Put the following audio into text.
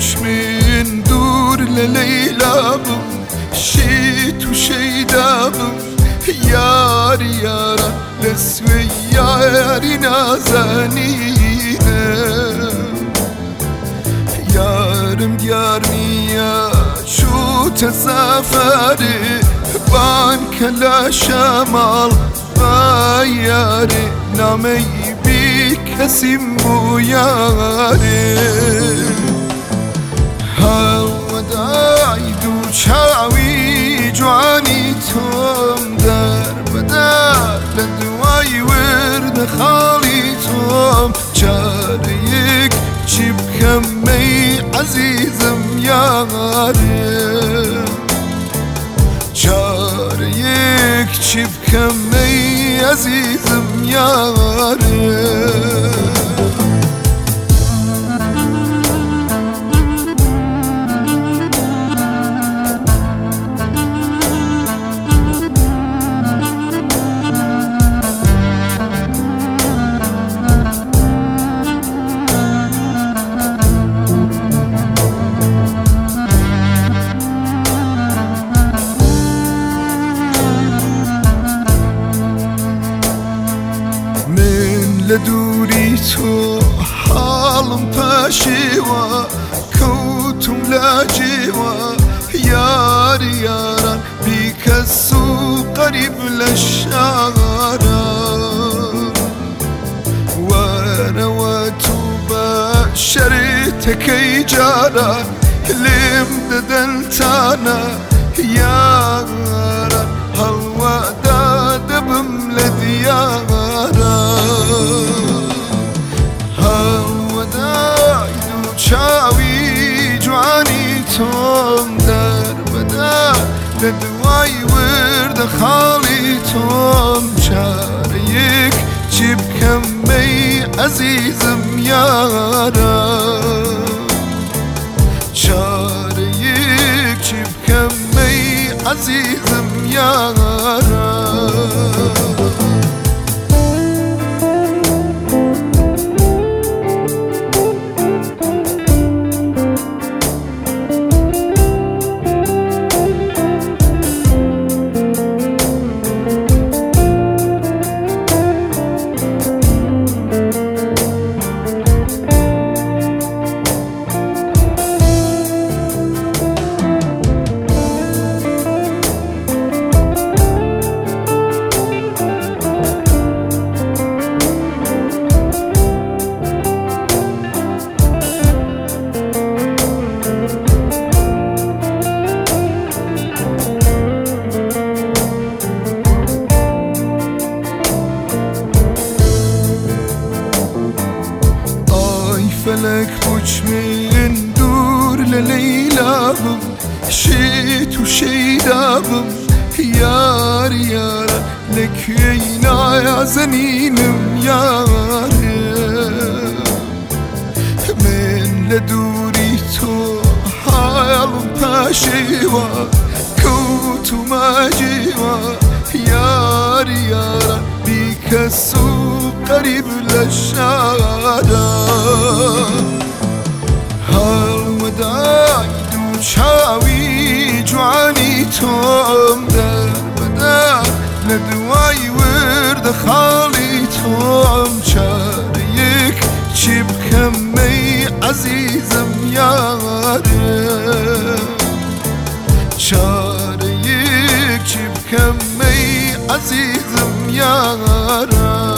من دور لليلى شيت وشيدا ياري يارا لسوي ياري نازانينا يارم ديارني يا شو تسافري بانك لا شمال ياري نامي بيك سمو ياري هالودايدو شاوي جواني توم در بدر لدواي ورد خالي توم جاريك جيب كمي عزيزم ياري جاريك جيب كمي عزيزم ياري لدوري تو حالم پاشیوا کوتم لاجیوا یاری یاران بیکسو قریب لشارا ورواتو بشريتك جاران لم ددلتانا یاران هالوعدا دبم لديارا هالودايدو شاوي جواني توم در بدر لدواي ورد خالي توم شاريك جيب كمي عزيزم يارا شاريك جيب كمي عزيزم يارا فلك بوش من دور لليلى شيت وشيدا ياري يارا لك ينا يا زنينم ياري من لدوري تو حالم باشيوا كوتو ماجيوا ياري يارا بيكسو قريب للشارع هالودايدو شاوي جواني توم در بدر لدواي ورد خالي توم شاريك جيب كمي عزيزم ياري شاريك جيب كمي عزيزم ياري